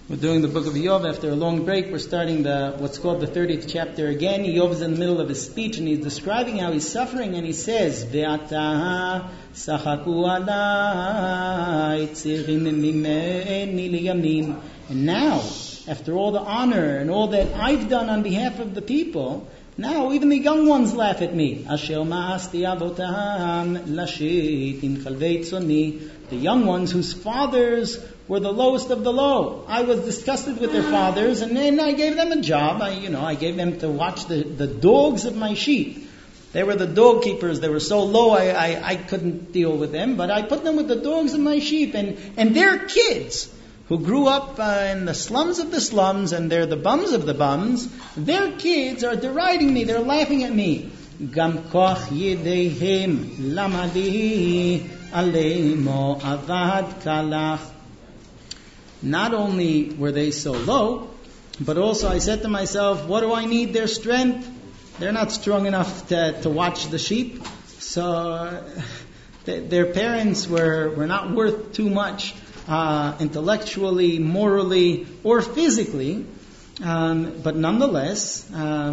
We're doing the book of Iyov. After a long break, we're starting what's called the 30th chapter again. Iyov is in the middle of his speech, and he's describing how he's suffering, and he says, "Ve'ata sachaku alai tzirim mimeni liyamim." And now, after all the honor and all that I've done on behalf of the people, now even the young ones laugh at me. Asher ma'asti avotam lashit in chalvei tzoni. The young ones whose fathers were the lowest of the low. I was disgusted with their fathers, and then I gave them a job. I gave them to watch the dogs of my sheep. They were the dog keepers. They were so low I couldn't deal with them, but I put them with the dogs of my sheep. And their kids, who grew up in the slums of the slums, and they're the bums of the bums, their kids are deriding me. They're laughing at me. Gam koch yedehem lamadi aleimo avad kalach. Not only were they so low, but also I said to myself, what do I need their strength? They're not strong enough to watch the sheep. So their parents were not worth too much intellectually, morally, or physically. But nonetheless,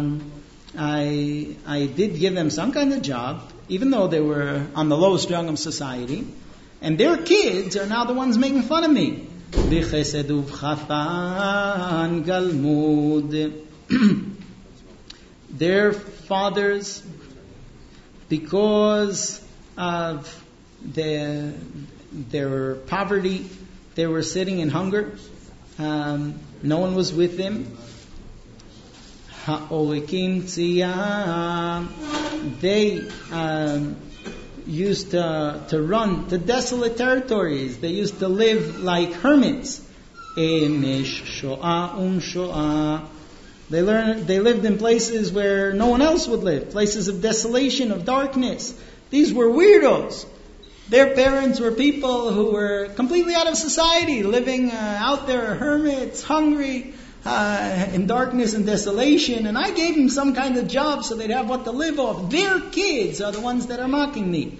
I did give them some kind of job, even though they were on the lowest rung of society. And their kids are now the ones making fun of me. Their fathers, because of their poverty, they were sitting in hunger. No one was with them. They used to run to desolate territories. They used to live like hermits. They lived in places where no one else would live, places of desolation, of darkness. These were weirdos. Their parents were people who were completely out of society, living out there, hermits, hungry, in darkness and desolation. And I gave them some kind of job so they'd have what to live off. Their kids are the ones that are mocking me.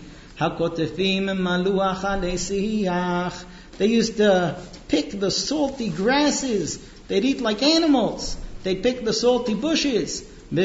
They used to pick the salty grasses. They'd eat like animals. They'd pick the salty bushes.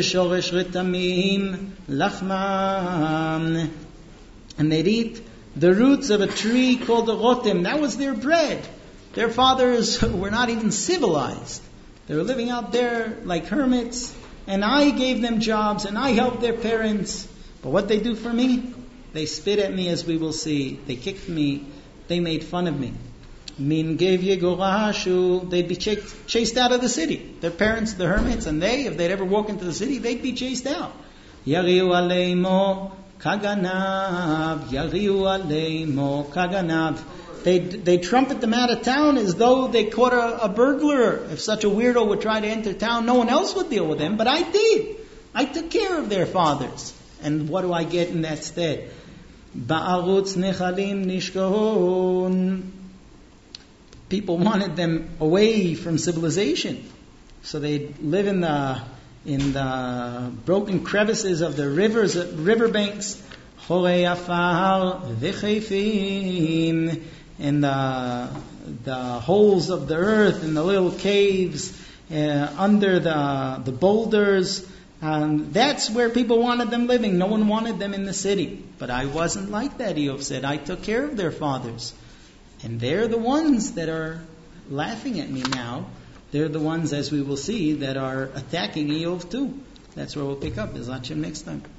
And they'd eat the roots of a tree called the rotem. That was their bread. Their fathers were not even civilized. They were living out there like hermits. And I gave them jobs and I helped their parents. But what they do for me? They spit at me, as we will see. They kicked me. They made fun of me. Min gave Yegorashu. They'd be chased out of the city. Their parents, the hermits, and if they'd ever walk into the city, they'd be chased out. Yariu aleimo kaganav. Yariu aleimo kaganav. They trumpet them out of town as though they caught a burglar. If such a weirdo would try to enter town, no one else would deal with them, but I did. I took care of their fathers. And what do I get in that stead? Ba'arutz nechalim nishkohon. People wanted them away from civilization, so they'd live in the broken crevices of the riverbanks, chorei afar v'chefim, in the holes of the earth, in the little caves, under the boulders. That's where people wanted them living. No one wanted them in the city. But I wasn't like that, Iyov said. I took care of their fathers. And they're the ones that are laughing at me now. They're the ones, as we will see, that are attacking Iyov too. That's where we'll pick up. Bezrat Hashem next time.